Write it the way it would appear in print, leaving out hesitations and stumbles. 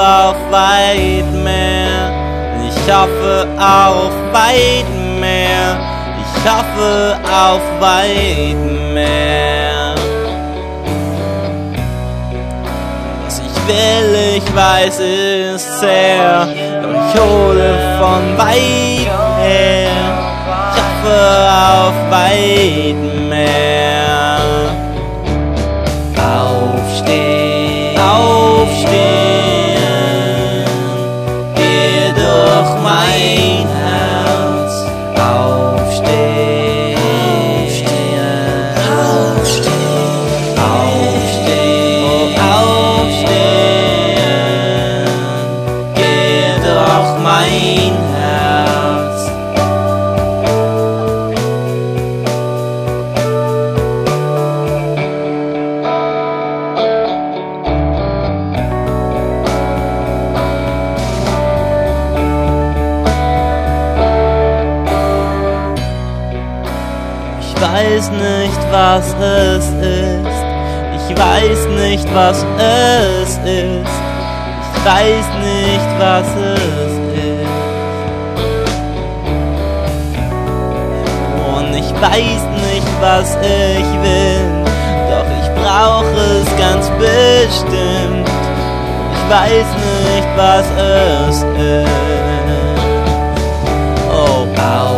auf weit mehr. Ich hoffe auf weit mehr. Ich hoffe auf weit mehr. Was ich will, ich weiß, ist sehr, doch ich hole von weit her. Ich hoffe auf weit mehr. Aufstehen, aufstehen, geh durch mein Herz. Aufstehen, aufstehen, aufstehen, aufstehen, geh durch mein Herz. Ich weiß nicht, was es ist. Ich weiß nicht, was es ist. Ich weiß nicht, was es ist. Und ich weiß nicht, was ich will. Doch ich brauche es ganz bestimmt. Ich weiß nicht, was es ist. Oh,